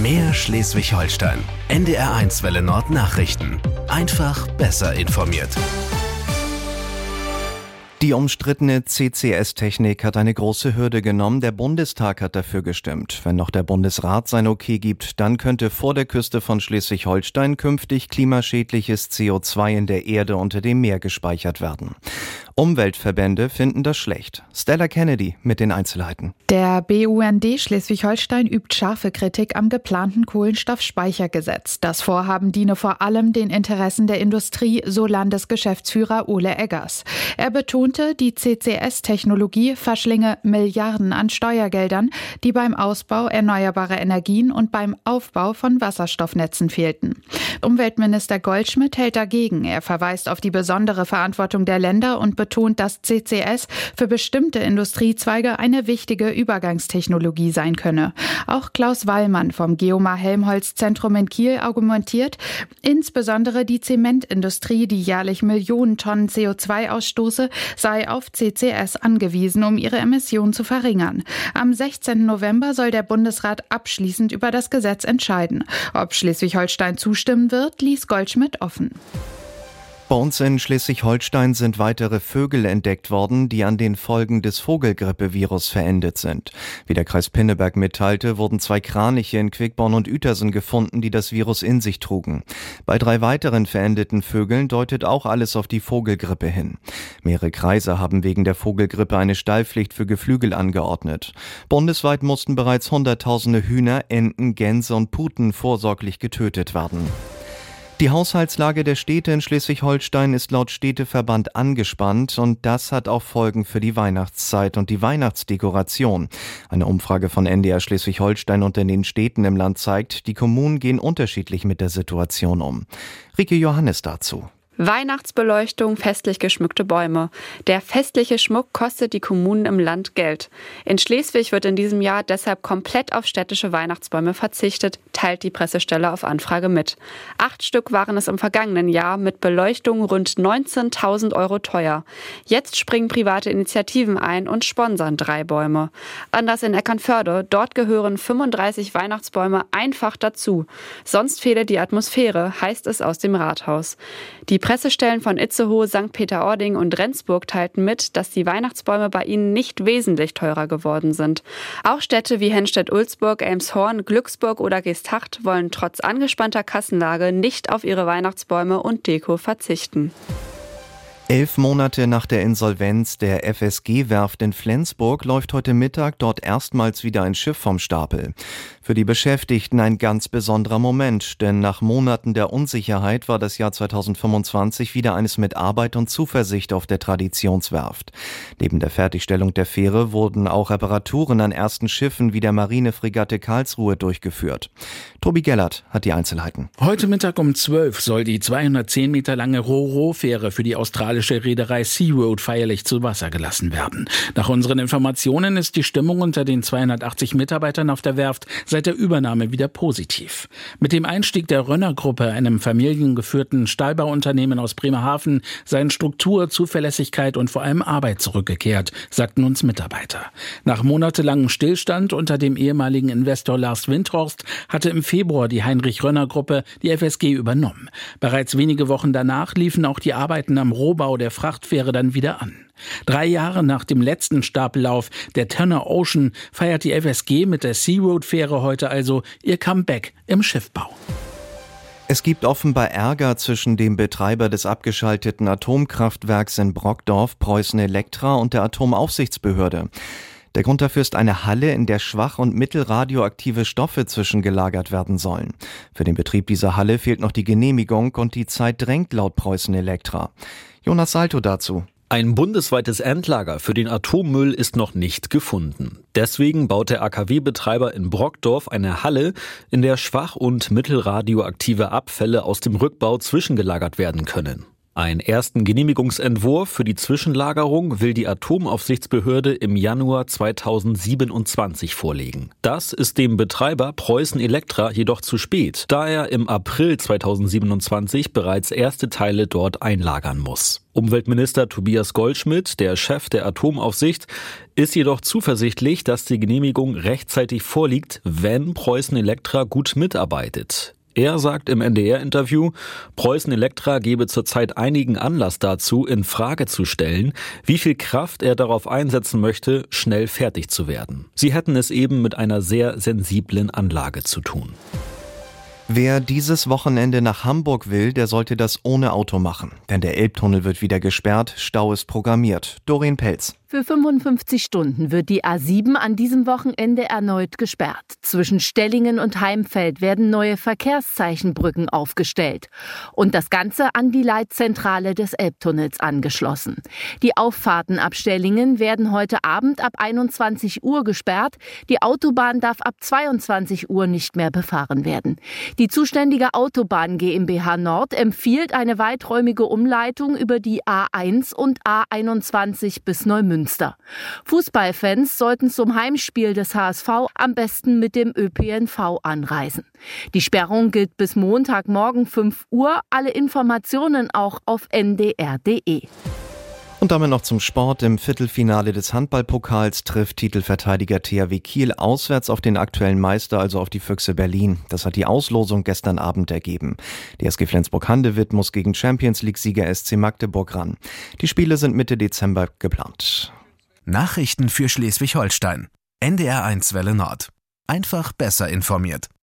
Mehr Schleswig-Holstein. NDR1 Welle Nord Nachrichten. Einfach besser informiert. Die umstrittene CCS-Technik hat eine große Hürde genommen. Der Bundestag hat dafür gestimmt. Wenn noch der Bundesrat sein Okay gibt, dann könnte vor der Küste von Schleswig-Holstein künftig klimaschädliches CO2 in der Erde unter dem Meer gespeichert werden. Umweltverbände finden das schlecht. Stella Kennedy mit den Einzelheiten. Der BUND Schleswig-Holstein übt scharfe Kritik am geplanten Kohlenstoffspeichergesetz. Das Vorhaben diene vor allem den Interessen der Industrie, so Landesgeschäftsführer Ole Eggers. Er betonte, die CCS-Technologie verschlinge Milliarden an Steuergeldern, die beim Ausbau erneuerbarer Energien und beim Aufbau von Wasserstoffnetzen fehlten. Umweltminister Goldschmidt hält dagegen. Er verweist auf die besondere Verantwortung der Länder und betont, dass CCS für bestimmte Industriezweige eine wichtige Übergangstechnologie sein könne. Auch Klaus Wallmann vom Geomar-Helmholtz-Zentrum in Kiel argumentiert, insbesondere die Zementindustrie, die jährlich Millionen Tonnen CO2 ausstoße, sei auf CCS angewiesen, um ihre Emissionen zu verringern. Am 16. November soll der Bundesrat abschließend über das Gesetz entscheiden. Ob Schleswig-Holstein zustimmen wird, ließ Goldschmidt offen. Bei uns in Schleswig-Holstein sind weitere Vögel entdeckt worden, die an den Folgen des Vogelgrippevirus verendet sind. Wie der Kreis Pinneberg mitteilte, wurden 2 Kraniche in Quickborn und Uetersen gefunden, die das Virus in sich trugen. Bei 3 weiteren verendeten Vögeln deutet auch alles auf die Vogelgrippe hin. Mehrere Kreise haben wegen der Vogelgrippe eine Stallpflicht für Geflügel angeordnet. Bundesweit mussten bereits Hunderttausende Hühner, Enten, Gänse und Puten vorsorglich getötet werden. Die Haushaltslage der Städte in Schleswig-Holstein ist laut Städteverband angespannt und das hat auch Folgen für die Weihnachtszeit und die Weihnachtsdekoration. Eine Umfrage von NDR Schleswig-Holstein unter den Städten im Land zeigt, die Kommunen gehen unterschiedlich mit der Situation um. Rike Johannes dazu. Weihnachtsbeleuchtung, festlich geschmückte Bäume. Der festliche Schmuck kostet die Kommunen im Land Geld. In Schleswig wird in diesem Jahr deshalb komplett auf städtische Weihnachtsbäume verzichtet, teilt die Pressestelle auf Anfrage mit. 8 Stück waren es im vergangenen Jahr mit Beleuchtung rund 19.000 Euro teuer. Jetzt springen private Initiativen ein und sponsern 3 Bäume. Anders in Eckernförde, dort gehören 35 Weihnachtsbäume einfach dazu. Sonst fehle die Atmosphäre, heißt es aus dem Rathaus. Die Pressestellen von Itzehoe, St. Peter-Ording und Rendsburg teilten mit, dass die Weihnachtsbäume bei ihnen nicht wesentlich teurer geworden sind. Auch Städte wie Henstedt-Ulzburg, Elmshorn, Glücksburg oder Geesthacht wollen trotz angespannter Kassenlage nicht auf ihre Weihnachtsbäume und Deko verzichten. 11 Monate nach der Insolvenz der FSG-Werft in Flensburg läuft heute Mittag dort erstmals wieder ein Schiff vom Stapel. Für die Beschäftigten ein ganz besonderer Moment, denn nach Monaten der Unsicherheit war das Jahr 2025 wieder eines mit Arbeit und Zuversicht auf der Traditionswerft. Neben der Fertigstellung der Fähre wurden auch Reparaturen an ersten Schiffen wie der Marinefregatte Karlsruhe durchgeführt. Tobi Gellert hat die Einzelheiten. Heute Mittag um 12 soll die 210 Meter lange Ro-Ro-Fähre für die australische Reederei Searoad feierlich zu Wasser gelassen werden. Nach unseren Informationen ist die Stimmung unter den 280 Mitarbeitern auf der Werft seit der Übernahme wieder positiv. Mit dem Einstieg der Rönner-Gruppe, einem familiengeführten Stahlbauunternehmen aus Bremerhaven, seien Struktur, Zuverlässigkeit und vor allem Arbeit zurückgekehrt, sagten uns Mitarbeiter. Nach monatelangem Stillstand unter dem ehemaligen Investor Lars Windhorst hatte im Februar die Heinrich-Rönner-Gruppe die FSG übernommen. Bereits wenige Wochen danach liefen auch die Arbeiten am Rohbau der Frachtfähre dann wieder an. 3 Jahre nach dem letzten Stapellauf der Turner Ocean feiert die FSG mit der Searoad-Fähre heute also ihr Comeback im Schiffbau. Es gibt offenbar Ärger zwischen dem Betreiber des abgeschalteten Atomkraftwerks in Brockdorf, Preußen Elektra, und der Atomaufsichtsbehörde. Der Grund dafür ist eine Halle, in der schwach- und mittelradioaktive Stoffe zwischengelagert werden sollen. Für den Betrieb dieser Halle fehlt noch die Genehmigung und die Zeit drängt laut Preußen Elektra. Jonas Salto dazu. Ein bundesweites Endlager für den Atommüll ist noch nicht gefunden. Deswegen baut der AKW-Betreiber in Brockdorf eine Halle, in der schwach- und mittelradioaktive Abfälle aus dem Rückbau zwischengelagert werden können. Einen ersten Genehmigungsentwurf für die Zwischenlagerung will die Atomaufsichtsbehörde im Januar 2027 vorlegen. Das ist dem Betreiber Preußen Elektra jedoch zu spät, da er im April 2027 bereits erste Teile dort einlagern muss. Umweltminister Tobias Goldschmidt, der Chef der Atomaufsicht, ist jedoch zuversichtlich, dass die Genehmigung rechtzeitig vorliegt, wenn Preußen Elektra gut mitarbeitet. Er sagt im NDR-Interview, Preußen Elektra gebe zurzeit einigen Anlass dazu, in Frage zu stellen, wie viel Kraft er darauf einsetzen möchte, schnell fertig zu werden. Sie hätten es eben mit einer sehr sensiblen Anlage zu tun. Wer dieses Wochenende nach Hamburg will, der sollte das ohne Auto machen. Denn der Elbtunnel wird wieder gesperrt, Stau ist programmiert. Doreen Pelz. Für 55 Stunden wird die A7 an diesem Wochenende erneut gesperrt. Zwischen Stellingen und Heimfeld werden neue Verkehrszeichenbrücken aufgestellt. Und das Ganze an die Leitzentrale des Elbtunnels angeschlossen. Die Auffahrten ab Stellingen werden heute Abend ab 21 Uhr gesperrt. Die Autobahn darf ab 22 Uhr nicht mehr befahren werden. Die zuständige Autobahn GmbH Nord empfiehlt eine weiträumige Umleitung über die A1 und A21 bis Neumünster. Fußballfans sollten zum Heimspiel des HSV am besten mit dem ÖPNV anreisen. Die Sperrung gilt bis Montagmorgen 5 Uhr. Alle Informationen auch auf ndr.de. Und damit noch zum Sport. Im Viertelfinale des Handballpokals trifft Titelverteidiger THW Kiel auswärts auf den aktuellen Meister, also auf die Füchse Berlin. Das hat die Auslosung gestern Abend ergeben. Die SG Flensburg-Handewitt muss gegen Champions-League-Sieger SC Magdeburg ran. Die Spiele sind Mitte Dezember geplant. Nachrichten für Schleswig-Holstein. NDR1 Welle Nord. Einfach besser informiert.